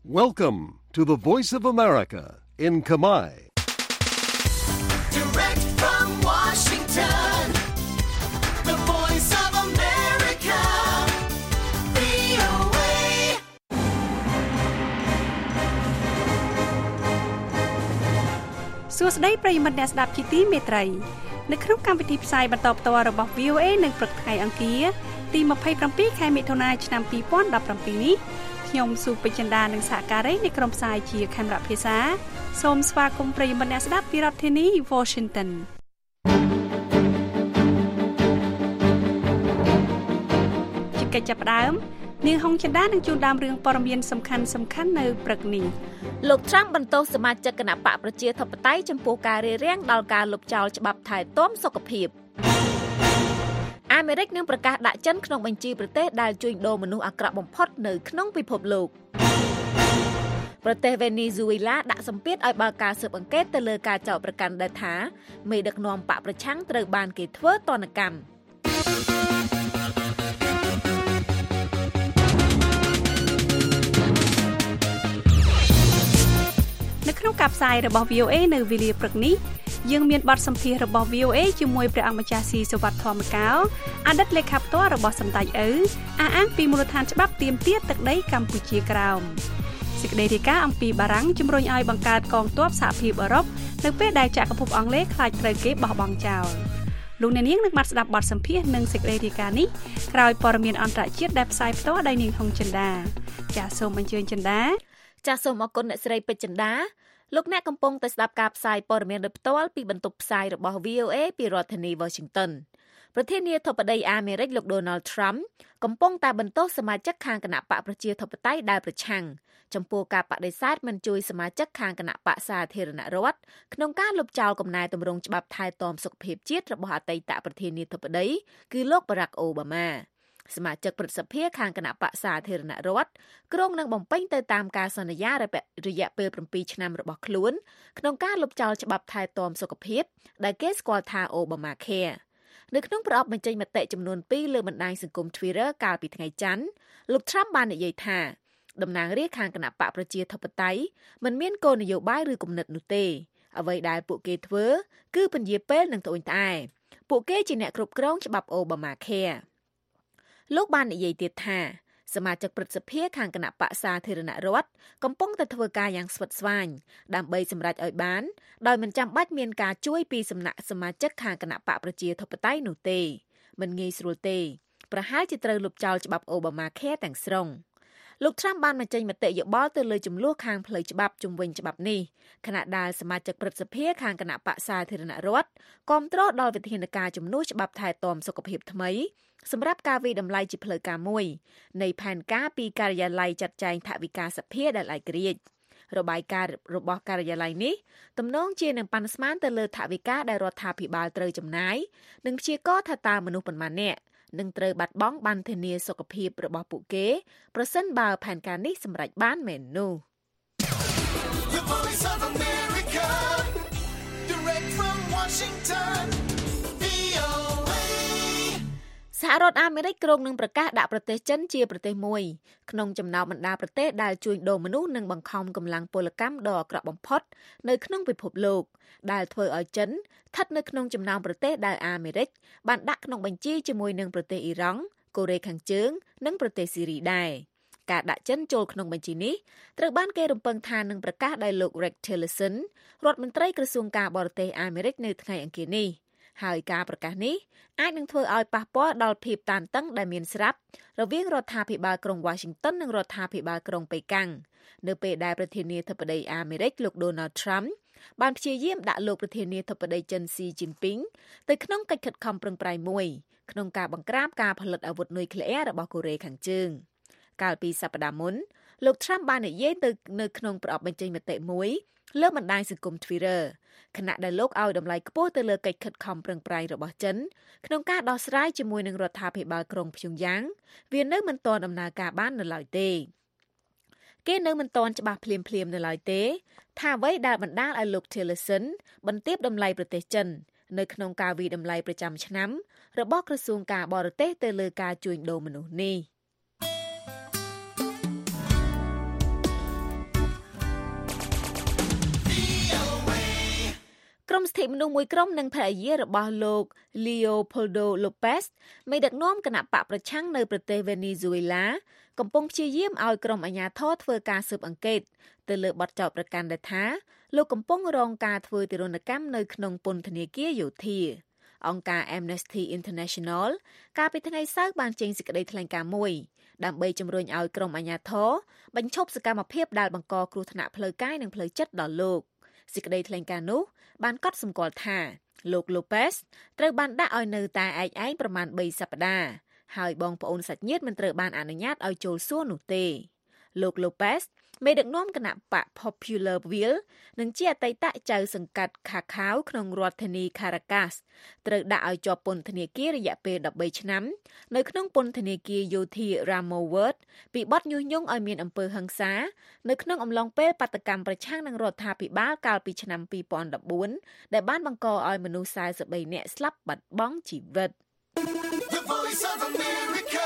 Welcome to the Voice of America in Khmer. Direct from Washington, the Voice of America, VOA. សួស្តីប្រិយមិត្តអ្នកស្ដាប់ជាទីមេត្រីនៅក្នុងកម្មវិធីផ្សាយបន្តផ្ទាល់របស់ VOA នៅព្រឹកថ្ងៃអង្គារទី27ខែមិថុនាឆ្នាំ2017នេះខ្ញុំស៊ូពេជ្រចិន្តានិងសហការីនៃក្រុមផ្សាយជាខេមរៈភាសាសូមស្វាគមន៍ប្រិយមិត្តអ្នកស្ដាប់ពីរដ្ឋធានី Washington ជាកិច្ចចាប់ផ្ដើមនាងហុងចិន្តានឹងជូនដើមរឿងព័ត៌មានសំខាន់ៗនៅព្រឹកនេះលោក Trump បន្ទោសសមាជិកគណៈបកប្រជាធិបតេយ្យចំពោះការរារាំងដល់ការលុបចោលច្បាប់ថែទាំសុខភាពអាមេរិកនឹងប្រកាសដាក់ចិនក្នុងបញ្ជីប្រទេសដែលជួញដូរមនុស្សអាក្រក់បំផុតនៅក្នុងពិភពលោកប្រទេសវេណេស៊ុយអេឡាដាក់សម្ពាធឲ្យបើកការស៊ើបអង្កេតទៅលើការចោទប្រកាន់ដែលថាមេដឹកនាំបកប្រឆាំងត្រូវបានគេធ្វើទណ្ឌកម្មនៅក្នុងការផ្សាយរបស់ VOA នៅវេលាព្រឹកនេះយើងមានបទសម្ភាសន៍របស់ VOA ជាមួយព្រះអង្គម្ចាស់ស៊ីសុវត្ថិធម្មកោអតីតលេខាផ្ទាល់របស់សម្ដេចឪអះអាងពីមូលដ្ឋានច្បាប់ទាមទារទឹកដីកម្ពុជាក្រោមសេចក្តីរាយការណ៍អំពីបារាំងជំរុញឲ្យបង្កើតកងទ័ពសហភាពអឺរ៉ុបនៅពេលដែលចក្រភពអង់គ្លេសខ្លាចត្រូវគេបោះបង់ចោលលោកអ្នកនាងនឹងបានស្ដាប់បទសម្ភាសន៍និងសេចក្តីរាយការណ៍នេះក្រោយព័ត៌មានអន្តរជាតិដែលផ្សាយផ្ទាល់ដោយនាងហុងចិន្តាចាសសូមអញ្ជើញចិន្តាចាសសូមអរគុណអ្នកស្រីពេជ្រចិន្តាលោកអ្នកកំពុងតែស្ដាប់ការផ្សាយព័ត៌មានដោយផ្ទាល់ពីបន្ទប់ផ្សាយរបស់ VOA ពីរដ្ឋធានី Washington ប្រធានាធិបតីអាមេរិកលោក Donald Trump កំពុងតែបន្ទោសសមាជិកខាងគណៈបកប្រជាធិបតេយ្យដែលប្រឆាំងចំពោះការបដិសេធមិនជួយសមាជិកខាងគណៈបកសាធារណរដ្ឋក្នុងការលុបចោលកំណែទម្រង់ច្បាប់ថែទាំសុខភាពជាតិរបស់អតីតប្រធានាធិបតីគឺលោក Barack Obamaសមាជិកព្រឹទ្ធសភាខាងគណៈបកសាធារណរដ្ឋក្រុងនឹងបំពេញទៅតាមការសន្យារយៈពេល7ឆ្នាំរបស់ខ្លួនក្នុងការលុបចោលច្បាប់ថែទាំសុខភាពដែលគេស្គាល់ថា Obamacare នៅក្នុងប្រអប់បញ្ចេញមតិចំនួន2លើបណ្ដាញសង្គម Twitter កាលពីថ្ងៃច័ន្ទលោក Trump បាននិយាយថាតំណាងរាស្ត្រខាងគណៈបកប្រជាធិបតេយ្យមិនមានគោលនយោបាយឬគំនិតនោះទេអ្វីដែលពួកគេធ្វើគឺពន្យាពេលនិងត្អូញត្អែពួកគេជាអ្នកគ្រប់គ្រងច្បាប់ Obamacareលោកបាននិយាយទៀតថាសមាជិកព្រឹទ្ធសភាខាងគណៈបកសាធារណរដ្ឋកំពុងតែធ្វើការយ៉ាងស្វិតស្វាញដើម្បីសម្រេចឲ្យបានដោយមិនចាំបាច់មានការជួយពីសំណាក់សមាជិកខាងគណៈបកប្រជាធិបតេយ្យនោះទេមិនងាយស្រួលទេប្រហែលជាត្រូវលុបចោលច្បាប់ Obamacare ទាំងស្រុងលោក Trump បានបញ្ចេញមតិយោបល់ទៅលើចំនួនខាងផ្លូវច្បាប់ជំវិញច្បាប់នេះខណៈដែលសមាជិកព្រឹទ្ធសភាខាងគណៈបកសាធារណរដ្ឋគាំទ្រដល់វិធានការជំនួសច្បាប់ថែទាំសុខភាពថ្មីសម្រាប់ការវិតម្លៃជាផ្លូវការមួយនៃផែនការពីការិយាល័យចាត់ចែងថវិកាសភាដែលឯករាជ្យរបាយការណ៍របស់ការិយាល័យនេះទំនងជានឹងប៉ាន់ស្មានទៅលើថវិកាដែលរដ្ឋាភិបាលត្រូវចំណាយនិងព្យាករណ៍ថាតើមនុស្សប៉ុន្មាននាក់នឹងត្រូវបាត់បង់ប័ណ្ណធានាសុខភាពរបស់ពួកគេប្រសិនបើផែនការនេះសម្រេចបានមែននោះ The Voice of America, direct from Washington, VOA. សហរដ្ឋអាមេរិកក្រុងនឹងប្រកាសដាក់ប្រទេសចិនជាប្រទេសមួយក្នុងចំណោមបណ្ដាប្រទេសដែលជួញដូរមនុស្សនិងបង្ខំកម្លាំងពលកម្មដ៏អាក្រក់បំផុតនៅក្នុងពិភពលោកដែលធ្វើឲ្យចិនស្ថិតនៅក្នុងចំណោមប្រទេសដែលអាមេរិកបានដាក់ក្នុងបញ្ជីជាមួយនឹងប្រទេសអ៊ីរ៉ង់កូរ៉េខាងជើងនិងប្រទេសស៊ីរីដែរការដាក់ចិនចូលក្នុងបញ្ជីនេះត្រូវបានគេរំពឹងថានឹងប្រកាសដោយលោក Rex Tillerson រដ្ឋមន្ត្រីក្រសួងការបរទេសអាមេរិកនៅថ្ងៃអង្គារនេះហើយការប្រកាសនេះអាចនឹងធ្វើឲ្យប៉ះពាល់ដល់ភាពតានតឹងដែលមានស្រាប់រវាងរដ្ឋាភិបាលក្រុង Washington និងរដ្ឋាភិបាលក្រុងប៉េកាំងនៅពេលដែលប្រធានាធិបតីអាមេរិកលោក Donald Trump បានព្យាយាមដាក់លោកប្រធានាធិបតីចិន Xi Jinping ទៅក្នុងកិច្ចខិតខំប្រឹងប្រែងមួយក្នុងការបង្ក្រាបការផលិតអាវុធនុយក្លេអ៊ែររបស់កូរ៉េខាងជើងកាលពីសប្តាហ៍មុនលោក Trump បាននិយាយទៅនៅក្នុងប្រអប់បញ្ចេញមតិមួយលើបណ្ដាញសង្គម Twitter ខណៈដែលលោកឲ្យតម្លៃខ្ពស់ទៅលើកិច្ចខិតខំប្រឹងប្រែងរបស់ចិនក្នុងការដោះស្រាយជាមួយនឹងរដ្ឋាភិបាលក្រុងព្យុងយ៉ាងវានៅមិនទាន់ដំណើរការបាននៅឡើយទេគេនៅមិនទាន់ច្បាស់ភ្លាមនៅឡើយទេថាអ្វីដែលបណ្ដាលឲ្យលោក Tillerson បន្ទាបតម្លៃប្រទេសចិននៅក្នុងការវិតម្លៃប្រចាំឆ្នាំរបស់ក្រសួងការបរទេសទៅលើការជួញដូរមនុស្សនេះសិទ្ធិមនុស្សមួយក្រុមនិងភរិយារបស់លោក Leopoldo Lopez មេដឹកនាំគណៈបកប្រឆាំងនៅប្រទេសវេណេស៊ុយឡាកំពុងព្យាយាមឲ្យក្រុមអាជ្ញាធរធ្វើការស៊ើបអង្កេតទៅលើបទចោទប្រកាន់ដែលថាលោកកំពុងរងការធ្វើទារុណកម្មនៅក្នុងពន្ធនាគារយោធាអង្គការ Amnesty International កាលពីថ្ងៃសៅរ៍បានចេញសេចក្តីថ្លែងការណ៍មួយដើម្បីជំរុញឲ្យក្រុមអាជ្ញាធរបញ្ឈប់សកម្មភាពដែលបង្កគ្រោះថ្នាក់ផ្លូវកាយនិងផ្លូវចិត្តដល់លោកសេចក្តីថ្លែងការណ៍នោះបានកត់សម្គាល់ថាលោក Lopez ត្រូវបានដាក់ឲ្យនៅតែឯកឯងប្រមាណ3សប្តាហ៍ហើយបងប្អូនសាច់ញាតិមិនត្រូវបានអនុញ្ញាតឲ្យចូលសួរនោះទេលោក Lopez មេដឹកនាំគណៈបក Popular Will និងជាអតីតចៅសង្កាត់ Cacau ក្នុងរដ្ឋធានី Caracas ត្រូវដាក់ឲ្យជាប់ពន្ធនាគាររយៈពេល13ឆ្នាំនៅក្នុងពន្ធនាគារយោធា Ramo Ward ពីបទញុះញង់ឲ្យមានអំពើហិង្សានៅក្នុងអំឡុងពេលបាតកម្មប្រឆាំងនឹងរដ្ឋាភិបាលកាលពីឆ្នាំ2014ដែលបានបង្កឲ្យមនុស្ស43នាក់ស្លាប់បាត់បង់ជីវិត The Voice of America,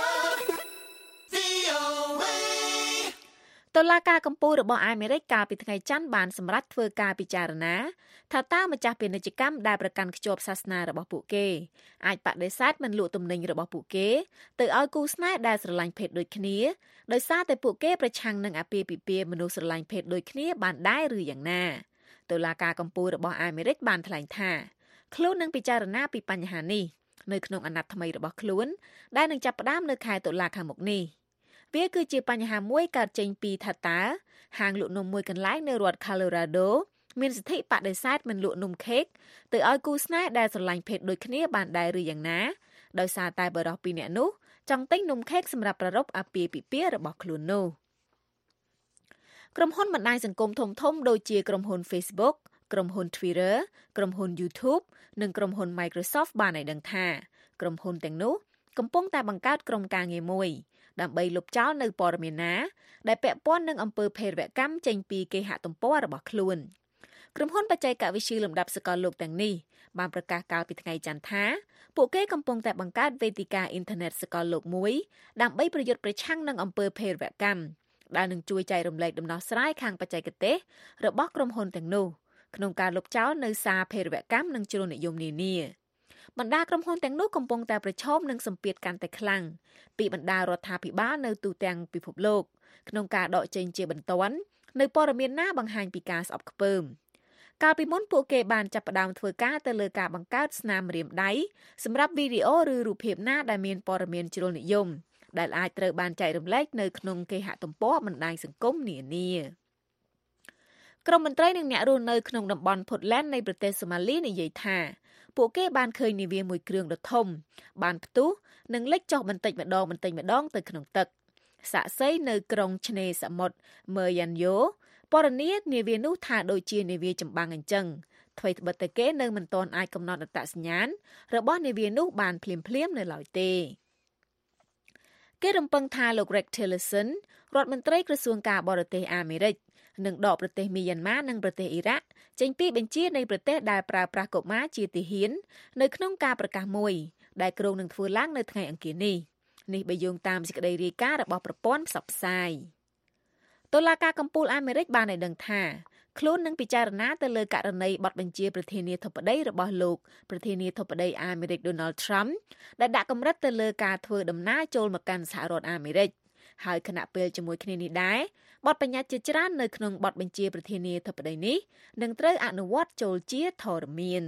VOA. តុលាការកំពូលរបស់អាមេរិកកាលពីថ្ងៃច័ន្ទបានសម្រេចធ្វើការពិចារណាថាតើម្ចាស់ពាណិជ្ជកម្មដែលប្រកាន់ខ្ជាប់សាសនារបស់ពួកគេអាចបដិសេធមិនលក់ទំនិញរបស់ពួកគេទៅឲ្យគូស្នេហ៍ដែលស្រឡាញ់ភេទដូចគ្នាដោយសារតែពួកគេប្រឆាំងនឹងអាពាហ៍ពិពាហ៍មនុស្សស្រឡាញ់ភេទដូចគ្នាបានដែរឬយ៉ាងណាតុលាការកំពូលរបស់អាមេរិកបានថ្លែងថាខ្លួននឹងពិចារណាពីបញ្ហានេះនៅក្នុងអាណត្តិថ្មីរបស់ខ្លួនដែលនឹងចាប់ផ្ដើមនៅខែតុលាខាងមុខនេះវាគឺជាបញ្ហាមួយកើតចេញពីថាតើហាងលក់នំមួយកន្លែងនៅរដ្ឋ Colorado មានសិទ្ធិបដិសេធមិនលក់នំខេកទៅឲ្យគូស្នេហ៍ដែលស្រឡាញ់ភេទដូចគ្នាបានដែរឬយ៉ាងណាដោយសារតែបរិសុទ្ធពីរនាក់នោះចង់ទិញនំខេកសម្រាប់ប្រារព្ធអាពាហ៍ពិពាហ៍របស់ខ្លួននោះក្រុមហ៊ុនបណ្ដាញសង្គមធំៗដូចជាក្រុមហ៊ុន Facebook ក្រុមហ៊ុន Twitter ក្រុមហ៊ុន YouTube និងក្រុមហ៊ុន Microsoft បានឲ្យដឹងថាក្រុមហ៊ុនទាំងនោះកំពុងតែបង្កើតក្រុមការងារមួយដើម្បីលុបចោលនៅព័ត៌មានណាដែលពាក់ព័ន្ធនឹងអំពើភេរវកម្មចេញពីគេហទំព័ររបស់ខ្លួនក្រុមហ៊ុនបច្ចេកវិទ្យាលំដាប់សកលលោកទាំងនេះបានប្រកាសកាលពីថ្ងៃច័ន្ទថាពួកគេកំពុងតែបង្កើតវេទិកាអ៊ីនធឺណិតសកលលោកមួយដើម្បីប្រយុទ្ធប្រឆាំងនឹងអំពើភេរវកម្មដែលនឹងជួយចែករំលែកដំណោះស្រាយខាងបច្ចេកទេសរបស់ក្រុមហ៊ុនទាំងនោះក្នុងការលុបចោលនៅសារភេរវកម្មនិងជ្រុលនិយមនានាបណ្ដាក្រុមហ៊ុនទាំងនោះកំពុងតែប្រឈមនឹងសម្ពាធកាន់តែខ្លាំងពីបណ្ដារដ្ឋាភិបាលនៅទូទាំងពិភពលោកក្នុងការដកចេញជាបន្ទាន់នៅព័ត៌មានណាបង្ហាញពីការស្អប់ខ្ពើមកាលពីមុនពួកគេបានចាប់ផ្ដើមធ្វើការទៅលើការបង្កើតស្នាមម្រាមដៃសម្រាប់វីដេអូឬរូបភាពណាដែលមានព័ត៌មានជ្រុលនិយមដែលអាចត្រូវបានចែករំលែកនៅក្នុងគេហទំព័របណ្ដាញសង្គមនានាក្រុមមន្ត្រីនិងអ្នករស់នៅក្នុងតំបន់ Puntland នៃប្រទេសសូម៉ាលីនិយាយថាពួកគេបានឃើញនាវាមួយគ្រឿងដ៏ធំបានផ្ទុះនិងលិចចុះបន្តិចម្ដងទៅក្នុងទឹកសាក់សីនៅក្រុងឆ្នេរសមុទ្រ Meryanyo ពណ៌នានាវានោះថាដូចជានាវាចម្បាំងអញ្ចឹងអ្វីត្បិតតែគេនៅមិនទាន់អាចកំណត់អត្តសញ្ញាណរបស់នាវានោះបានភ្លាមនៅឡើយទេគេរំពឹងថាលោក Rex Tillerson រដ្ឋមន្ត្រីក្រសួងការបរទេសអាមេរិកនឹងដកប្រទេសមីយ៉ាន់ម៉ានិងប្រទេសអ៊ីរ៉ាក់ចេញពីបញ្ជានៃប្រទេសដែលប្រើប្រាស់កុមារជាទាហាននៅក្នុងការប្រកាសមួយដែលគ្រោងនឹងធ្វើឡើងនៅថ្ងៃអង្គារនេះបើយោងតាមសេចក្តីរាយការណ៍របស់ប្រព័ន្ធផ្សព្វផ្សាយតុលាការកំពូលអាមេរិកបានឲ្យដឹងថាខ្លួននឹងពិចារណាទៅលើករណីបទបញ្ជាប្រធានាធិបតីរបស់លោកប្រធានាធិបតីអាមេរិក Donald Trump ដែលដាក់កម្រិតទៅលើការធ្វើដំណើរចូលមកកាន់សហរដ្ឋអាមេរិកហើយខណៈពេលជាមួយគ្នានេះដែរបទបញ្ញត្តិជាច្រើននៅក្នុងបទបញ្ជាប្រធានាធិបតីនេះនឹងត្រូវអនុវត្តចូលជាធរមាន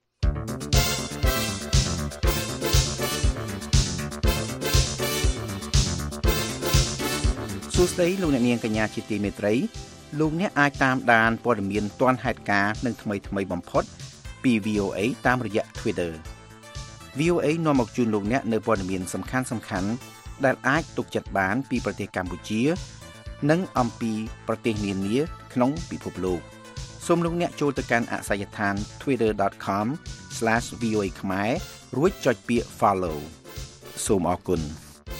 សួស្តីលោកអ្នកនាងកញ្ញាជាទីមេត្រីលោកអ្នកអាចតាមដានព័ត៌មានទាន់ហេតុការណ៍និងថ្មីបំផុតពី VOA តាមរយៈ Twitter VOA នាំមកជូនលោកអ្នកនៅព័ត៌មានសំខាន់ៗដែលអាចទុកចិត្តបានពីប្រទេសកម្ពុជានិងអំពីប្រទេសនានាក្នុងពិភពលោកសូមលោកអ្នកចូលទៅកាន់អាសយដ្ឋាន twitter.com/voa ខ្មែររួចចុចពាក្យ follow សូមអរគុណ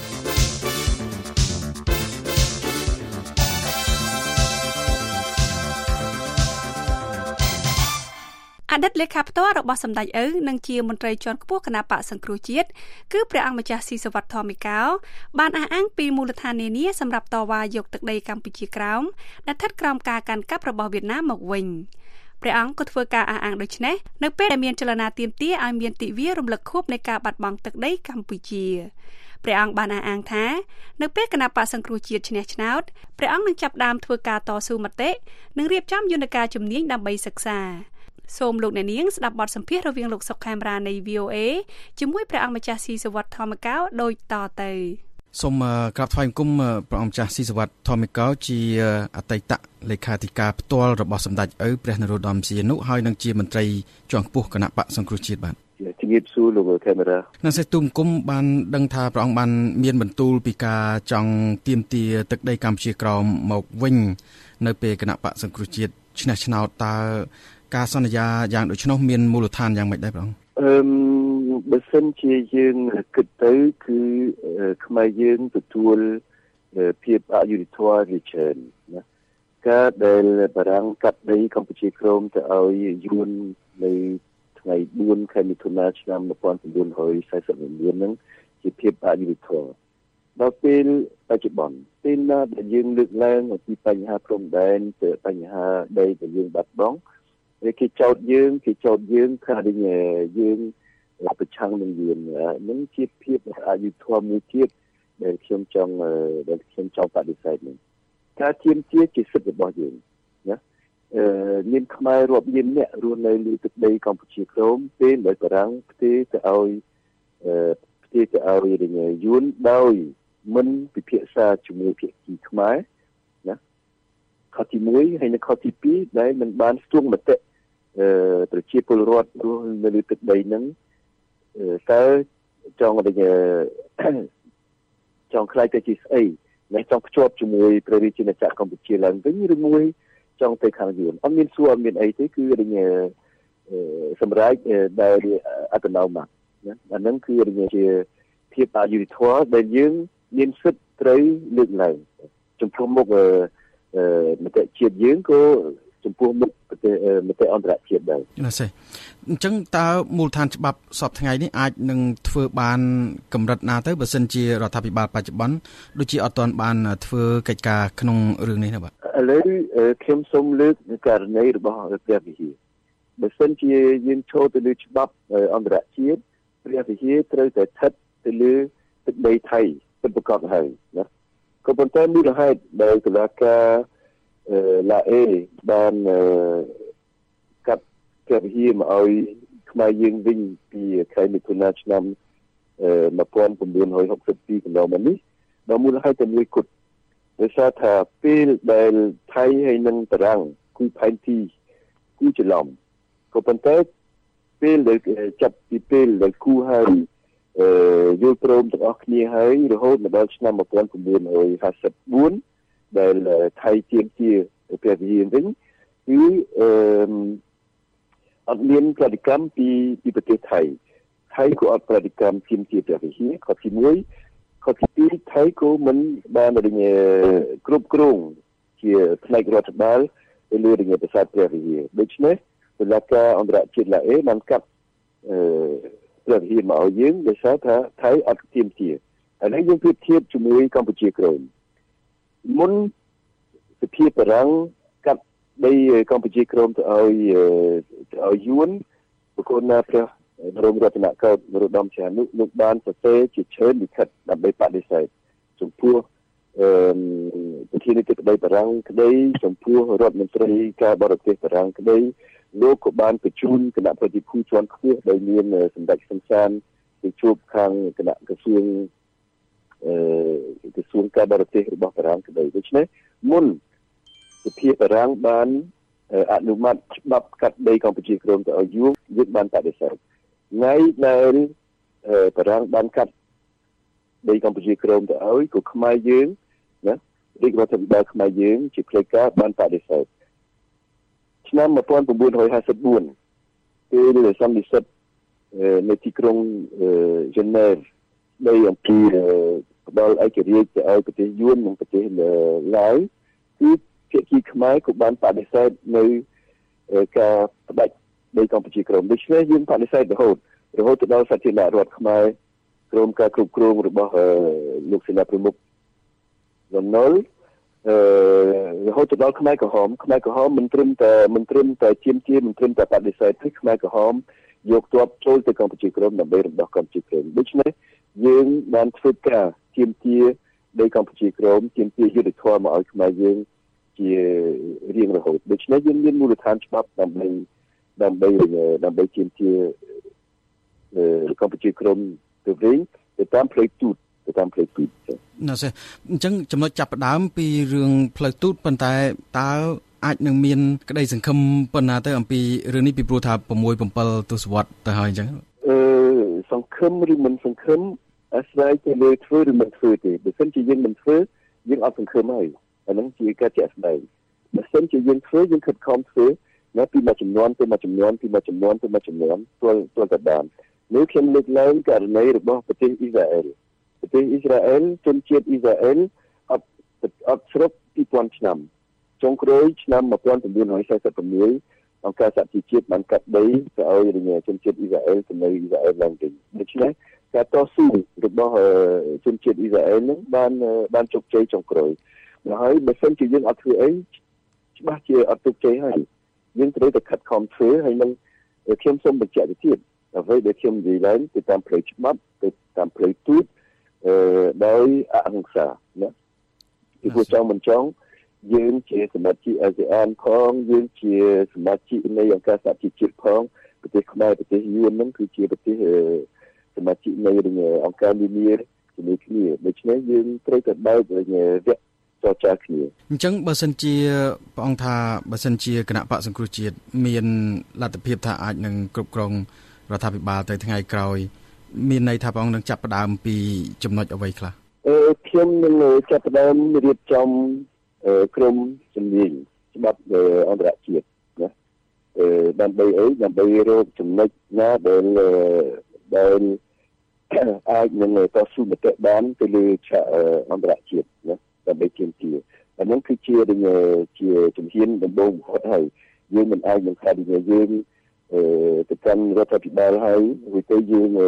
អតីតលេខាផ្ទាល់របស់សម្ដេចឪនិងជាមន្ត្រីជាន់ខ្ពស់គណៈបក្សសង្គ្រោះជាតិគឺព្រះអង្គម្ចាស់ស៊ីសុវត្ថិធម្មកាលបានអះអាងពីមូលដ្ឋាននានាសម្រាប់តវ៉ាយកទឹកដីកម្ពុជាក្រោមដែលស្ថិតក្រោមការកាន់កាប់របស់វៀតណាមមកវិញព្រះអង្គក៏ធ្វើការអះអាងដូចនេះនៅពេលដែលមានចលនាទាមទារឲ្យមានទិវារំលឹកខួបនៃការបាត់បង់ទឹកដីកម្ពុជាព្រះអង្គបានអះអាងថានៅពេលគណៈបក្សសង្គ្រោះជាតិឈ្នះឆ្នោតព្រះអង្គនឹងចាប់ផ្ដើមធ្វើការតស៊ូមតិនិងរៀបចំយន្តការជំនាញដើម្បីសិក្សាសូមលោកអ្នកនាងស្ដាប់បទសម្ភាសន៍រវាងលោកសុកខេមរានៃ VOA ជាមួយព្រះអង្គម្ចាស់ស៊ីសវត្ថធម្មកោដូចតទៅសូមក្រាបថ្វាយបង្គំព្រះអង្គម្ចាស់ស៊ីសវត្ថធម្មកោជាអតីតលេខាធិការផ្ទាល់របស់សម្ដេចឪព្រះនរោត្តមសីហនុហើយនឹងជាមន្ត្រីជាន់ខ្ពស់គណៈបក្សសង្គ្រោះជាតិបាទជំរាបសួរលោកកាមេរ៉ានៅសេះទុំគុំបានដឹងថាព្រះអង្គបានមានបន្ទូលពីការចង់ទាមទារទឹកដីកម្ពុជាក្រោមមកវិញនៅពេលគណៈបក្សសង្គ្រោះជាតិឈ្នះឆ្នោតតើការសន្យាយ៉ាងដូច្នោះមានមូលដ្ឋានយ៉ាងម៉េចដែរព្រះអង្គបើសិនជាយើងគិតទៅគឺខ្មែរយើងទទួលភាពអយុត្តិធម៌ជាច្រើនណាការដែលបារាំងកាត់ដីកម្ពុជាក្រោមទៅឲ្យយួននៅថ្ងៃ4ខែមិថុនាឆ្នាំ1949ហ្នឹងជាភាពអយុត្តិធម៌ដល់ពេលបច្ចុប្បន្នពេលណាដែលយើងលើកឡើងអំពីបញ្ហាព្រំដែនទៅបញ្ហាដីដែលយើងបាត់បង់គេចោទយើងថាយើងប្រឆាំងនឹងយួននឹងជាភាពអយុត្តិធម៌មួយទៀតដែលខ្ញុំចង់បដិសេធនឹងការទាមទារជាសិទ្ធិរបស់យើងណាមានខ្មែររាប់លានអ្នករស់នៅលើទឹកដីកម្ពុជាក្រោមពេលដែលបារាំងផ្ទេរទៅឲ្យយួនដោយមិនពិភាក្សាជាមួយភាគីខ្មែរណាខុសទី1ហើយនិងខុសទី2ដែលមិនបានស្ទង់មតិប្រជាពលរដ្ឋរស់នៅលើទឹកដីហ្នឹងតើចង់ខ្លាយទៅជាស្អីដែលចង់ភ្ជាប់ជាមួយព្រះរាជាណាចក្រកម្ពុជាឡើងវិញឬមួយចង់ទៅខាងយួនអត់មានអីទេគឺសម្រាប់ដែលអត្តនោម័តណាអាហ្នឹងគឺជាភាពអយុត្តិធម៌ដែលយើងមានសិទ្ធិត្រូវលើកឡើងចំពោះមុខមតិជាតិយើងក៏ចំពោះមុខមតិអន្តរជាតិដែរណាសេះអញ្ចឹងតើមូលដ្ឋានច្បាប់សពថ្ងៃនេះអាចនឹងធ្វើបានកម្រិតណាទៅបើសិនជារដ្ឋាភិបាលបច្ចុប្បន្នដូចជាអត់ទាន់បានធ្វើកិច្ចការក្នុងរឿងនេះណាបាទឥឡូវខ្ញុំសូមលើកករណីរបស់ព្រះវិហារបើសិនជាយើងចូលទៅលើច្បាប់អន្តរជាតិព្រះវិហារត្រូវតែស្ថិតទៅលើទឹកដីថៃពិតប្រាកដហើយណាក៏ប៉ុន្តែមូលហេតុដែលតុលាការឡាអេបានកាត់ព្រះវិហារមកឲ្យខ្មែរយើងវិញពីខែមិថុនាឆ្នាំ1962កន្លងមកនេះដល់មូលហេតុតែមួយគត់ដោយសារថាពេលដែលថៃហើយនិងបារាំងគូផែនទីគូច្រឡំក៏ប៉ុន្តែពេលដែលចាប់ពីពេលដែលគូហើយយល់ព្រមទាំងអស់គ្នាហើយរហូតមកដល់ឆ្នាំ1954ដែលថៃទាមទារព្រះវិហារវិញគឺអត់មានប្រតិកម្មពីប្រទេសថៃក៏អត់ប្រតិកម្មទាមទារព្រះវិហារខុសទី1ខុសទី2ថៃក៏មិនបានគ្រប់គ្រងជាផ្នែករដ្ឋបាលទៅលើប្រាសាទព្រះវិហារដូច្នេះតុលាការអន្តរជាតិឡាអេបានកាត់ព្រះវិហារមកឲ្យយើងដោយសារថាថៃអត់ទាមទារហើយនេះយើងប្រៀបធៀបជាមួយកម្ពុជាក្រោមមុនសភាបារាំងកាត់ដីកម្ពុជាក្រោមទៅឲ្យយួនប្រគល់ណាព្រះបរមរតនកោដ្ឋនរោត្តមសីហនុលោកបានសរសេរជាច្រើនលិខិតដើម្បីបដិសេធចំពោះប្រធានាធិបតីបារាំងក្តីចំពោះរដ្ឋមន្ត្រីការបរទេសបារាំងក្តីលោកក៏បានបញ្ជូនគណៈប្រតិភូជាន់ខ្ពស់ដោយមានសម្ដេចសុនសានទៅជួបខាងគណៈក្រសួងការបរទេសរបស់បារាំងក្តីដូច្នេះមុនសភាបារាំងបានអនុម័តច្បាប់កាត់ដីកម្ពុជាក្រោមទៅឲ្យយើងបានបដិសេធថ្ងៃដែលបារាំងបានកាត់ដីកម្ពុជាក្រោមទៅឲ្យក៏ខ្មែរយើងណារាជរដ្ឋាភិបាលខ្មែរយើងជាផ្លូវការបានបដិសេធឆ្នាំ1954ពេលសន្និសីទនៅទីក្រុងហ្សឺណែវដីអំពីផ្ដល់ឯករាជ្យទៅឲ្យប្រទេសយួននិងប្រទេសឡាវគឺភាគីខ្មែរក៏បានបដិសេធនៅការផ្ដាច់ដីកម្ពុជាក្រោមដូច្នេះយើងបដិសេធរហូតទៅដល់សាធារណរដ្ឋខ្មែរក្រោមការគ្រប់គ្រងរបស់លោកសេនាប្រមុខលន់នល់រហូតដល់ខ្មែរក្រហមមិនត្រឹមតែជាមជាមិនត្រឹមតែបដិសេធទេខ្មែរក្រហមយកទ័ពចូលទៅកម្ពុជាក្រោមដើម្បីរំដោះកម្ពុជាក្រោមដូច្នេះយើងបានធ្វើការជាមជាដីកម្ពុជាក្រោមជាមជាយុទ្ធធម៌មកឲ្យខ្មែរយើងជារៀងរហូតដូច្នេះយើងមានមូលដ្ឋានច្បាប់ដើម្បីជាមជាកម្ពុជាក្រោមទៅវិញទៅតាមផ្លូវទូតណាស់អញ្ចឹងចំណុចចាប់ផ្ដើមពីរឿងផ្លូវទូតប៉ុន្តែតើអាចនឹងមានក្តីសង្ឃឹមប៉ុណ្ណាទៅអំពីរឿងនេះពីព្រោះថា 6-7 ទសវត្សរ៍ទៅហើយអញ្ចឹងសង្ឃឹមឬមិនសង្ឃឹមអាស្រ័យទៅលើធ្វើឬមិនធ្វើទេបើមិនជាយើងមិនធ្វើយើងអត់សង្ឃឹមហើយអាហ្នឹងជាការជាក់ស្ដែងបើមិនជាយើងធ្វើយើងខិតខំធ្វើណាពីមួយចំនួនទៅមួយចំនួនទាល់តែបាននេះខ្ញុំលើកឡើងករណីរបស់ប្រទេសអ៊ីស្រាអែលជនជាតិអ៊ីស្រាអែលអត់ស្រុក 2000 ឆ្នាំចុងក្រោយឆ្នាំ 1946អង្គការសហជីវជាតិបានកាត់ដីទៅឲ្យជនជាតិអ៊ីស្រាអែលទៅនៅអ៊ីស្រាអែលឡើងវិញដូច្នេះការតស៊ូរបស់ជនជាតិអ៊ីស្រាអែលនឹងបានជោគជ័យចុងក្រោយហើយបើមិនជាយើងអត់ធ្វើអីច្បាស់ជាអត់ជោគជ័យហើយយើងត្រូវតែខិតខំធ្វើហើយនឹងខ្ញុំសូមបញ្ជាក់ទៅទៀតអ្វីដែលខ្ញុំនិយាយឡើងទៅតាមផ្លូវច្បាប់ទៅតាមផ្លូវទូតដោយអហិង្សាណាពីព្រោះចង់មិនចង់យើងជាសមាជិកអាស៊ានផងយើងជាសមាជិកនៃអង្គការសហជីវជាតិផងប្រទេសខ្មែរប្រទេសយួនហ្នឹងគឺជាប្រទេសសមាជិកនៃអង្គការនានាជាមួយគ្នាដូច្នេះយើងត្រូវតែបើកវគ្គចរចាគ្នាអញ្ចឹងបើសិនជាព្រះអង្គថាបើសិនជាគណៈបកសង្គ្រោះជាតិមានលទ្ធភាពថាអាចនឹងគ្រប់គ្រងរដ្ឋាភិបាលទៅថ្ងៃក្រោយមានន័យថាព្រះអង្គនឹងចាប់ផ្ដើមពីចំណុចអ្វីខ្លះខ្ញុំនឹងចាប់ផ្ដើមរៀបចំក្រុមជំនាញច្បាប់អន្តរជាតិណាដើម្បីរកចំណុចណាដែលអាចនឹងតស៊ូមតិបានទៅលើឆាកអន្តរជាតិណាដើម្បីទាមទារអាហ្នឹងគឺជាជំហានដំបូងបំផុតហើយយើងមិនអាចនឹងថាយើងទៅកាន់រដ្ឋាភិបាលហើយវាទៅ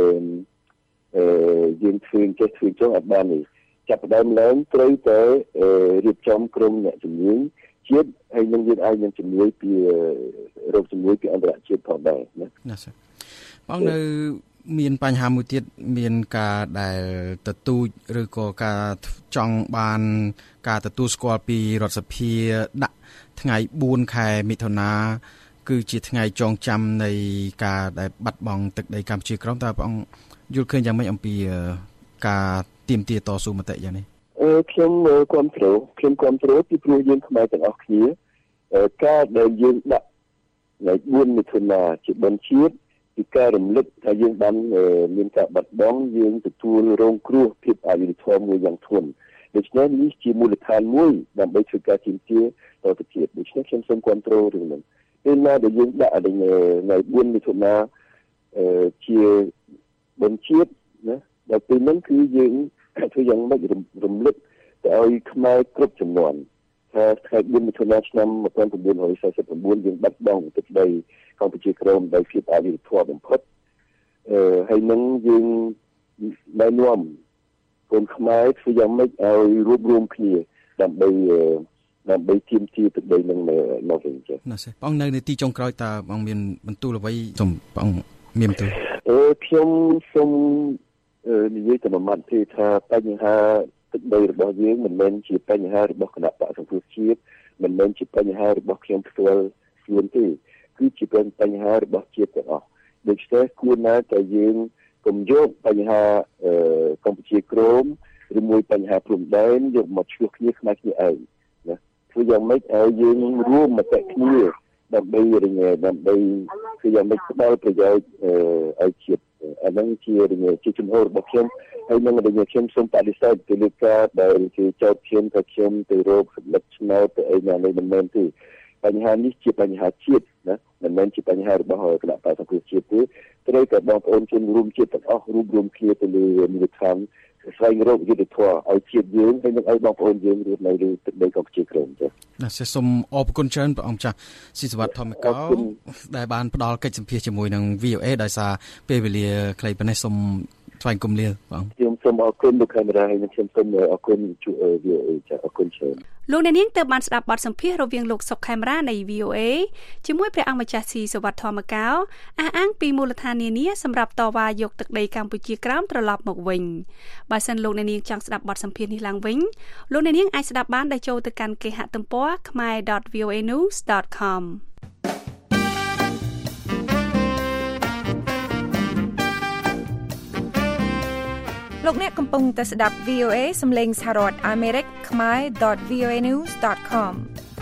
យើងធ្វើចេះធ្វើចុងអត់បានទេចាប់ផ្ដើមឡើងត្រូវតែរៀបចំក្រុមអ្នកជំនាញជាតិហើយនឹងយើងអាចនឹងជំនួយពីរកជំនួយពីអន្តរជាតិផងដែរណាបងនៅមានបញ្ហាមួយទៀតមានការដែលទទូចឬក៏ការចង់បានការទទួលស្គាល់ពីរដ្ឋសភាដាក់ថ្ងៃ4ខែមិថុនាគឺជាថ្ងៃចងចាំនៃការដែលបាត់បង់ទឹកដីកម្ពុជាក្រោមតើបងយល់ឃើញយ៉ាងម៉េចអំពីការទាមទារតស៊ូមតិយ៉ាងនេះខ្ញុំគ្រប់គ្រងពីព្រោះយើងខ្មែរទាំងអស់គ្នាការដែលយើងដាក់ថ្ងៃ4មិថុនាជាបុណ្យជាតិពីការរំលឹកថាយើងបានមានការបាត់បង់យើងទទួលរងគ្រោះភាពអយុត្តិធម៌មួយយ៉ាងធ្ងន់ដូច្នេះនេះជាមូលដ្ឋានមួយដើម្បីធ្វើការទាមទារតទៅទៀតដូច្នេះខ្ញុំសូមគ្រប់គ្រងរឿងនេះពេលណាដែលយើងដាក់ថ្ងៃ4មិថុនាជាបុណ្យជាតិណាដល់ពេលហ្នឹងគឺយើងធ្វើយ៉ាងម៉េចរំលឹកទៅឲ្យខ្មែរគ្រប់ចំនួនថាថ្ងៃ4មិថុនាឆ្នាំ1949យើងបាត់បង់ទឹកដីកម្ពុជាក្រោមដោយភាពអយុត្តិធម៌បំផុតហើយនឹងយើងណែនាំកូនខ្មែរធ្វើយ៉ាងម៉េចឲ្យរួបរวมគ្នាដើម្បីទាមទារទឹកដីនឹងមកវិញចា៎ណាស់បងនៅទីចុងក្រោយតើបងមានបន្ទូលអ្វីសូមបងមានបន្ទូលខ្ញុំសូមនិយាយទៅមួយម៉ាត់ទេថាបញ្ហាទឹកដីរបស់យើងមិនមែនជាបញ្ហារបស់គណៈបកសង្គ្រោះជាតិមិនមែនជាបញ្ហារបស់ខ្ញុំផ្ទាល់ខ្លួនទេគឺជាបញ្ហារបស់ជាតិទាំងអស់ដូច្នេះគួរណាតែយើងកុំយកបញ្ហាកម្ពុជាក្រោមឬមួយបញ្ហាព្រំដែនយកមកឆ្លោះគ្នាខ្មែរគ្នាឯងណាធ្វើយ៉ាងម៉េចឲ្យយើងរួមមតិគ្នាដើម្បីគឺយ៉ាងម៉េចផ្ដល់ប្រយោជន៍ឲ្យជាតិអានឹងជាជំហររបស់ខ្ញុំហើយនឹងខ្ញុំសូមបដិសេធទៅលើការដែលគេចោទខ្ញុំថាខ្ញុំទៅរកសម្លឹកឆ្នោតទៅអីណានេះមិនមែនទេបញ្ហានេះជាបញ្ហាជាតិណាមិនមែនជាបញ្ហារបស់គណៈបកសង្គ្រោះជាតិទេត្រូវតែបងប្អូនជនរួមជាតិទាំងអស់រួមគ្នាទៅលើមូលដ្ឋានស្វែងរកយុទ្ធធម៌ឲ្យជាតិយើងហើយនឹងឲ្យបងប្អូនយើងរស់នៅលើទឹកដីកម្ពុជាក្រោមចា៎ណាសូមអរគុណច្រើនព្រះអង្គចាស់ស៊ីសវត្ថធម្មកោដែលបានផ្ដល់កិច្ចសម្ភាសជាមួយនឹង VOA ដោយសារពេលវេលាខ្លីប៉ុណ្ណេះសូមថ្លែងគំលាព្រះអង្គខ្ញុំសូមអរគុណលោកកាមេរ៉ាហើយខ្ញុំសូមអរគុណជួប VOA ចាអរគុណច្រើនលោកអ្នកនាងទើបបានស្ដាប់បទសម្ភាសន៍រវាងលោកសុកខេមរានៃ VOA ជាមួយព្រះអង្គម្ចាស់ស៊ីសុវត្ថិធម្មកោអះអាងពីមូលដ្ឋាននានាសម្រាប់តវ៉ាយកទឹកដីកម្ពុជាក្រោមត្រឡប់មកវិញបើសិនលោកអ្នកនាងចង់ស្ដាប់បទសម្ភាសន៍នេះឡើងវិញលោកអ្នកនាងអាចស្ដាប់បានដោយចូលទៅកាន់គេហទំព័រ khmer.voanews.com លោកអ្នកកំពុងតែស្ដាប់ VOA សំឡេងសហរដ្ឋអាមេរិក khmer.voanews.com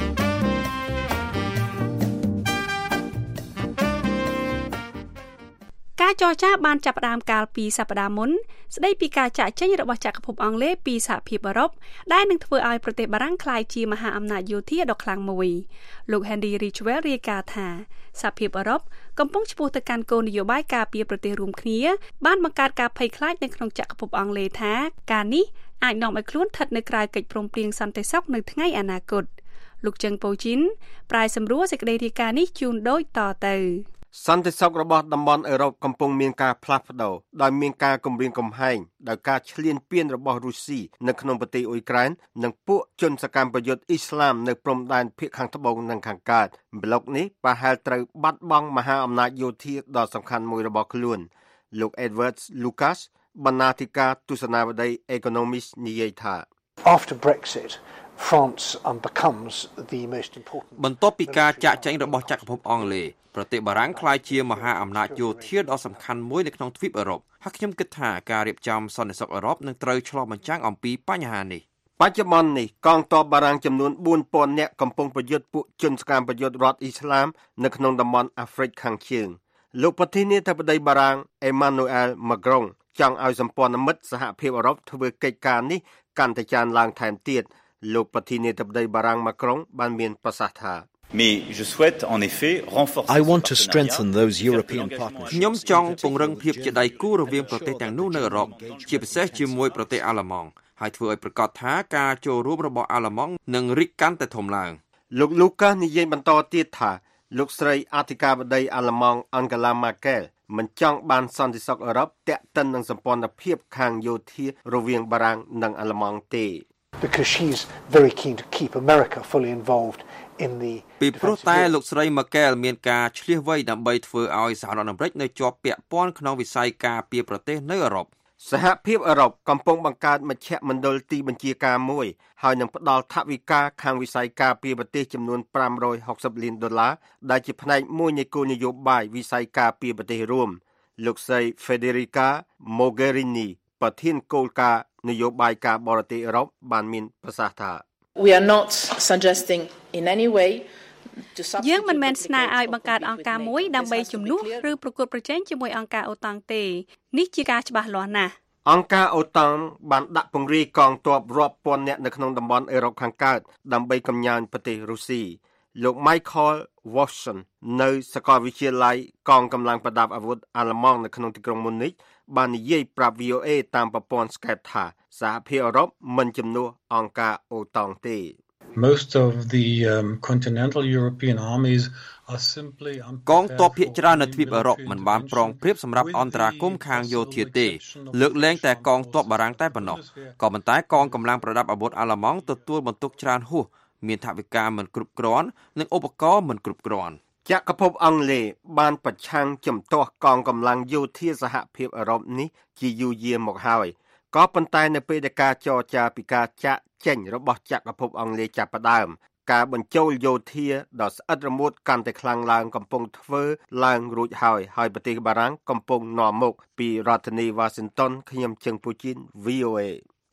ការចរចាបានចាប់ផ្ដើមកាលពីសប្តាហ៍មុនស្ដីពីការចាក់ចេញរបស់ចក្រភពអង់គ្លេសពីសហភាពអឺរ៉ុបដែលនឹងធ្វើឲ្យប្រទេសបារាំងក្លាយជាមហាអំណាចយោធាដ៏ខ្លាំងមួយលោក Henry Ridgwell រាយការណ៍ថាសហភាពអឺរ៉ុបកំពុងឆ្ពោះទៅកាន់គោលនយោបាយការពារប្រទេសរួមគ្នាបានបង្កើតការភ័យខ្លាចនៅក្នុងចក្រភពអង់គ្លេសថាការនេះអាចនាំឲ្យខ្លួនស្ថិតនៅក្រៅកិច្ចព្រមព្រៀងសន្តិសុខនៅថ្ងៃអនាគតលោកជឹងប៉ូជីនប្រាយសម្រួលសេចក្តីរាយការណ៍នេះជូនដូចតទៅសន្តិសុខរបស់តំបន់អឺរ៉ុបកំពុងមានការផ្លាស់ប្ដូរដោយមានការគំរាមកំហែងដោយការឈ្លានពានរបស់រុស្ស៊ីនៅក្នុងប្រទេសអ៊ុយក្រែននិងពួកជនសកម្មប្រយុទ្ធអ៊ីស្លាមនៅព្រំដែនភាគខាងត្បូងនិងខាងកើតប្លុកនេះប្រហែលត្រូវបាត់បង់មហាអំណាចយោធាដ៏សំខាន់មួយរបស់ខ្លួនលោក Edward Lucas បណ្ណាធិការទស្សនាវដ្តី Economist និយាយថា After Brexit France becomes the most important បន្ទាប់ពីការចាក់ចែងរបស់ចក្រភពអង់គ្លេសប្រទេសបារាំងក្លាយជាមហាអំណាចយោធាដ៏សំខាន់មួយនៅក្នុងទ្វីបអឺរ៉ុបហើយខ្ញុំគិតថាការរៀបចំសន្តិសុខអឺរ៉ុបនឹងត្រូវឆ្លុះបញ្ចាំងអំពីបញ្ហានេះបច្ចុប្បន្ននេះកងទ័ពបារាំងចំនួន 4000 នាក់កំពុងប្រយុទ្ធពួកជនសកម្មប្រយុទ្ធរដ្ឋអ៊ីស្លាមនៅក្នុងតំបន់អាហ្វ្រិកខាងជើងលោកប្រធានាធិបតីបារាំង Emmanuel Macron ចង់ឲ្យសម្ព័ន្ធមិត្តសហភាពអឺរ៉ុបធ្វើកិច្ចការនេះកាន់តែច្រើនឡើងថែមទៀតលោកប្រធានាធិបតីបារាំង Macron បានមានប្រសាសន៍ថា Mais je souhaite en effet renforcer I want to strengthen those European partnerships ខ្ញុំចង់ពង្រឹងភាពជាដៃគូរវាងប្រទេសទាំងនោះនៅអឺរ៉ុបជាពិសេសជាមួយប្រទេសអាល្លឺម៉ង់ហើយធ្វើឲ្យប្រកាសថាការចូលរួមរបស់អាល្លឺម៉ង់នឹងរីកកាន់តែធំឡើងលោក Lucas និយាយបន្តទៀតថាលោកស្រីអធិការបតីអាល្លឺម៉ង់ Angela Merkel មិនចង់បានសន្តិសុខអឺរ៉ុបទាក់ទិននឹងសម្ព័ន្ធភាពខាងយោធារវាងបារាំងនិងអាល្លឺម៉ង់ទេ because she's very keen to keep America fully involved in the ពីព្រោះតែលោកស្រី Merkel មានការឆ្លៀសវៃដើម្បីធ្វើឲ្យសហរដ្ឋអាមេរិកនៅជាប់ពាក់ព័ន្ធក្នុងវិស័យការពារប្រទេសនៅអឺរ៉ុបសហភាពអឺរ៉ុបកំពុងបង្កើតមជ្ឈមណ្ឌលទីបញ្ជាការមួយហើយនឹងផ្ដល់ថវិកាខាងវិស័យការពារប្រទេសចំនួន$560 លានដែលជាផ្នែកមួយនៃគោលនយោបាយវិស័យការពារប្រទេសរួមលោកស្រី Federica Mogherini ប្រធានគោលការណ៍នយោបាយការបរទេសអឺរ៉ុបបានមានប្រសាសន៍ថា We are not suggesting in any way យើងមិនមែនស្នើឲ្យបង្កើតអង្គការមួយដើម្បីជំនួសឬប្រកួតប្រជែងជាមួយអង្គការអូតាំងទេនេះជាការច្បាស់លាស់ណាស់អង្គការអូតាំងបានដាក់ពង្រាយកងទ័ពរាប់ពាន់នាក់នៅក្នុងតំបន់អឺរ៉ុបខាងកើតដើម្បីកម្ញាញប្រទេសរុស្ស៊ីលោក Michael Watson នៅសាកលវិទ្យាល័យកងកម្លាំងប្រដាប់អាវុធអាល្លឺម៉ង់នៅក្នុងទីក្រុង Munich បាននិយាយប្រាប់ VOA តាមប្រព័ន្ធ Skype ថាសហភាពអឺរ៉ុបមិនជំនួសអង្គការអូតាំងទេ Most of the continental European armies are simply កងទ័ពភាគច្រើននៅទ្វីបអឺរ៉ុបមិនបានប្រងព្រៀបសម្រាប់អន្តរាគមន៍ខាងយោធាទេលើកលែងតែកងទ័ពបារាំងតែប៉ុណ្ណោះក៏ប៉ុន្តែកងកម្លាំងប្រដាប់អាវុធអាល្លឺម៉ង់ទទួលបន្ទុកច្រើនហួសមានថវិកាមិនគ្រប់គ្រាន់និងឧបករណ៍មិនគ្រប់គ្រាន់ចក្រភពអង់គ្លេសបានប្រឆាំងជំទាស់កងកម្លាំងយោធាសហភាពអឺរ៉ុបនេះជាយូរយារមកហើយក៏ប៉ុន្តែនៅពេលដែលការចរចាពីការចាក់ចេញរបស់ចក្រភពអង់គ្លេសចាប់ផ្ដើមការបញ្ចូលយោធាដ៏ស្អិតរមួតកាន់តែខ្លាំងឡើងកំពុងធ្វើឡើងរួចហើយប្រទេសបារាំងកំពុងនាំមុខពីរដ្ឋធានី Washington ខ្ញុំជឹងពូជីន VOA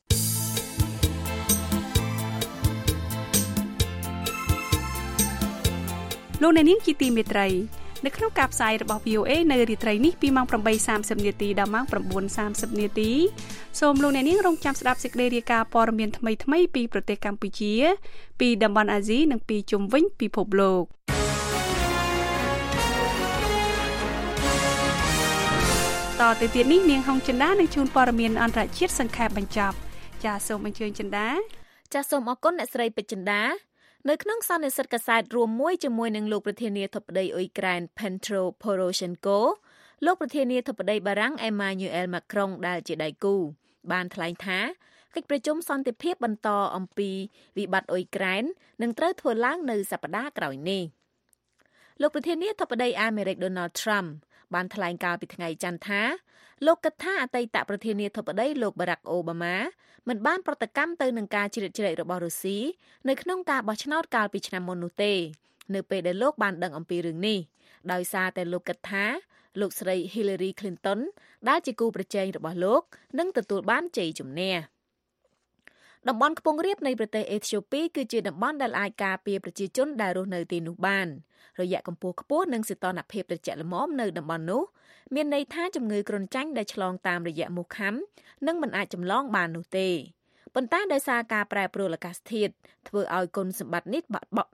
លោកអ្នកនាងជាទីមេត្រីនៅក្នុងការផ្សាយរបស់ VOA នៅរាត្រីនេះពីម៉ោង 8:30 នាទីដល់ម៉ោង 9:30 នាទីសូមលោកអ្នកនាងរងចាំស្ដាប់សេចក្តីរាយការណ៍ព័ត៌មានថ្មីៗពីប្រទេសកម្ពុជាពីតំបន់អាស៊ីនិងពីជុំវិញពិភពលោកតទៅទៀតនេះនាងហុងចិន្តានឹងជូនព័ត៌មានអន្តរជាតិសង្ខេបបញ្ចប់ចាសសូមអញ្ជើញចិន្តាចាសសូមអរគុណអ្នកស្រីពេជ្រចិន្តានៅក្នុងសន្និសីទកាសែតរួមមួយជាមួយនឹងលោកប្រធានាធិបតីអ៊ុយក្រែន Petro Poroshenko លោកប្រធានាធិបតីបារាំង Emmanuel Macron ដែលជាដៃគូបានថ្លែងថាកិច្ចប្រជុំសន្តិភាពបន្តអំពីវិបត្តិអ៊ុយក្រែននឹងត្រូវធ្វើឡើងនៅសប្តាហ៍ក្រោយនេះលោកប្រធានាធិបតីអាមេរិក Donald Trump បានថ្លែងកាលពីថ្ងៃច័ន្ទថាលោកគិតថាអតីតប្រធានាធិបតីលោក Barack Obama មិនបានប្រតិកម្មទៅនឹងការជ្រៀតជ្រែករបស់រុស្ស៊ីនៅក្នុងការបោះឆ្នោតកាលពីឆ្នាំមុននោះទេនៅពេលដែលលោកបានដឹងអំពីរឿងនេះដោយសារតែលោកគិតថាលោកស្រី Hillary Clinton ដែលជាគូប្រជែងរបស់លោកនឹងទទួលបានជ័យជំនះតំបន់ខ្ពង់រាបនៃប្រទេសអេធីអូពីគឺជាតំបន់ដែលអាចការពារប្រជាជនដែលរស់នៅទីនោះបានរយៈកម្ពស់ខ្ពស់និងសីតុណ្ហភាពត្រជាក់ល្មមនៅតំបន់នោះមានន័យថាជំងឺគ្រុនចាញ់ដែលឆ្លងតាមរយៈមូសខាំនឹងមិនអាចចម្លងបាននោះទេប៉ុន្តែដោយសារការប្រែប្រួលអាកាសធាតុធ្វើឲ្យគុណសម្បត្តិនេះបាត់បង់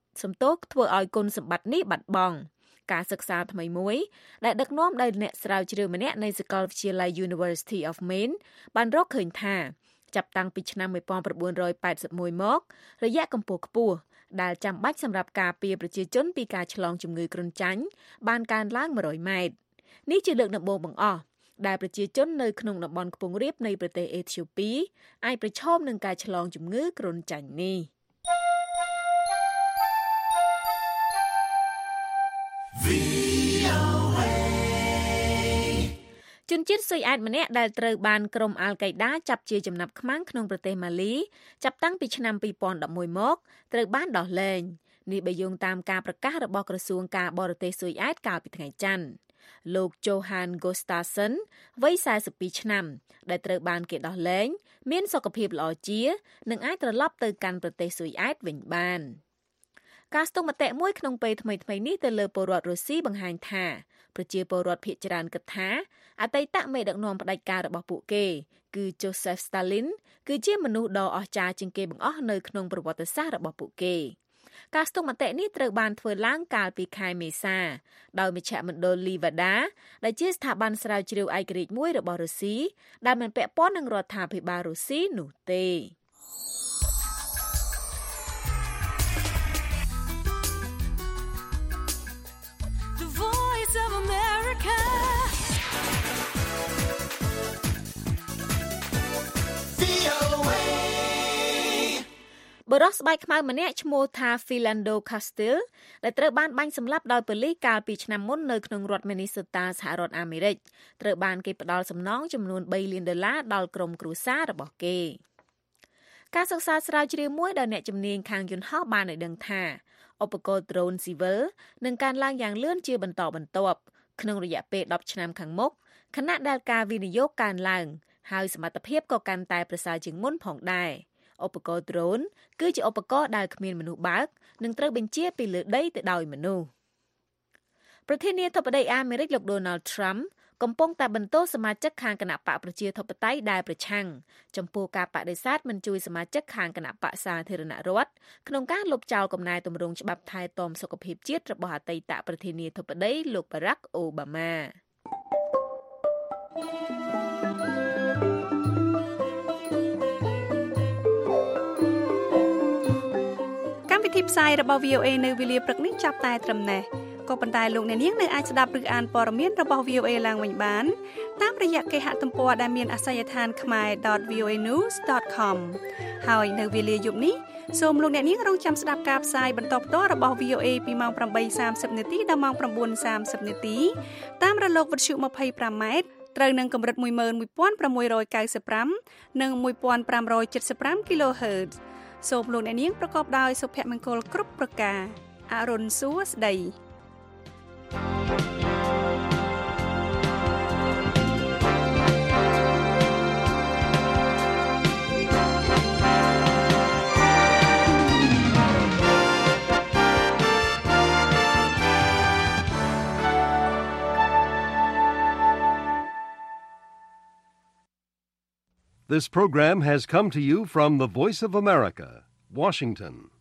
ការសិក្សាថ្មីមួយដែលដឹកនាំដោយអ្នកស្រាវជ្រាវម្នាក់នៃសាកលវិទ្យាល័យ University of Maine បានរកឃើញថាចាប់តាំងពីឆ្នាំ1981មករយៈកម្ពស់ខ្ពស់ដែលចាំបាច់សម្រាប់ការពារប្រជាជនពីការឆ្លងជំងឺគ្រុនចាញ់បានកើនឡើង100ម៉ែត្រនេះជាលើកដំបូងបង្អស់ដែលប្រជាជននៅក្នុងតំបន់ខ្ពង់រាបនៃប្រទេសអេធីអូពីអាចប្រឈមនឹងការឆ្លងជំងឺគ្រុនចាញ់នេះជនជាតិស៊ុយអែតម្នាក់ដែលត្រូវបានក្រុមអាល់កៃដាចាប់ជាចំណាប់ខ្មាំងក្នុងប្រទេសម៉ាលីចាប់តាំងពីឆ្នាំ2011មកត្រូវបានដោះលែងនេះបើយោងតាមការប្រកាសរបស់ក្រសួងការបរទេសស៊ុយអែតកាលពីថ្ងៃច័ន្ទលោក Johan Gustafsson វ័យ42ឆ្នាំដែលត្រូវបានគេដោះលែងមានសុខភាពល្អជានិងអាចត្រឡប់ទៅកាន់ប្រទេសស៊ុយអែតវិញបានការស្ទង់មតិមួយក្នុងពេលថ្មីៗនេះទៅលើពលរដ្ឋរុស្ស៊ីបង្ហាញថាប្រជាពលរដ្ឋភាគច្រើនគិតថាអតីតមេដឹកនាំផ្ដាច់ការរបស់ពួកគេគឺ Joseph Stalin គឺជាមនុស្សដ៏អស្ចារ្យជាងគេបង្អស់នៅក្នុងប្រវត្តិសាស្ត្ររបស់ពួកគេការស្ទង់មតិនេះត្រូវបានធ្វើឡើងកាលពីខែមេសាដោយមជ្ឈមណ្ឌល Levada ដែលជាស្ថាប័នស្រាវជ្រាវឯករាជ្យមួយរបស់រុស្ស៊ីដែលមិនពាក់ព័ន្ធនឹងរដ្ឋាភិបាលរុស្ស៊ីនោះទេបរិសុទ្ធស្បែកខ្មៅម្នាក់ឈ្មោះថា Philando Castile ដែលត្រូវបានបាញ់សម្លាប់ដោយប៉ូលីសកាលពីឆ្នាំមុននៅក្នុងរដ្ឋ Minnesota សហរដ្ឋអាមេរិកត្រូវបានគេផ្ដល់សំណងចំនួន$3 លានដល់ក្រុមគ្រួសាររបស់គេការសិក្សាស្រាវជ្រាវមួយដែលអ្នកជំនាញខាងយន្តហោះបានឲ្យដឹងថាឧបករណ៍ drone civil នឹងកើនឡើងយ៉ាងលឿនជាបន្តបន្ទាប់ក្នុងរយៈពេល10ឆ្នាំខាងមុខខណៈដែលការវិនិយោគកើនឡើងហើយសមត្ថភាពក៏កាន់តែប្រសើរជាងមុនផងដែរឧបករណ៍ drone គឺជាឧបករណ៍ដែលគ្មានមនុស្សបើកនិងត្រូវបញ្ជាពីលើដីទៅដោយមនុស្សប្រធានាធិបតីអាមេរិកលោក Donald Trump កំពុងតែបន្តសមាជិកខាងគណៈបកប្រជាធិបតេយ្យដែលប្រឆាំងចំពោះការបដិសេធមិនជួយសមាជិកខាងគណៈបកសាធារណរដ្ឋក្នុងការលុបចោលកំណែទម្រង់ច្បាប់ថែទាំសុខភាពជាតិរបស់អតីតប្រធានាធិបតីលោក Barack Obama កម្មវិធីផ្សាយរបស់ VOA នៅវេលាព្រឹកនេះចាប់តែត្រឹមនេះក៏ប៉ុន្តែលោកអ្នកនាងនៅអាចស្ដាប់ឬអានព័ត៌មានរបស់ VOA ឡើងវិញបានតាមរយៈគេហទំព័រដែលមានអាសយដ្ឋាន khmer.voanews.com ហើយនៅវេលាយប់នេះសូមលោកអ្នកនាងរងចាំស្ដាប់ការផ្សាយបន្តផ្ទាល់របស់ VOA ពីម៉ោង 8:30 នាទីដល់ម៉ោង 9:30 នាទីតាមរលកវិទ្យុ 25 ម៉ែត្រត្រូវនឹងកម្រិត 11695 និង 1575 kHz សូមលោកអ្នកនាងប្រកបដោយសុភមង្គលគ្រប់ប្រការអរុនសួស្តី This program has come to you from the Voice of America, Washington.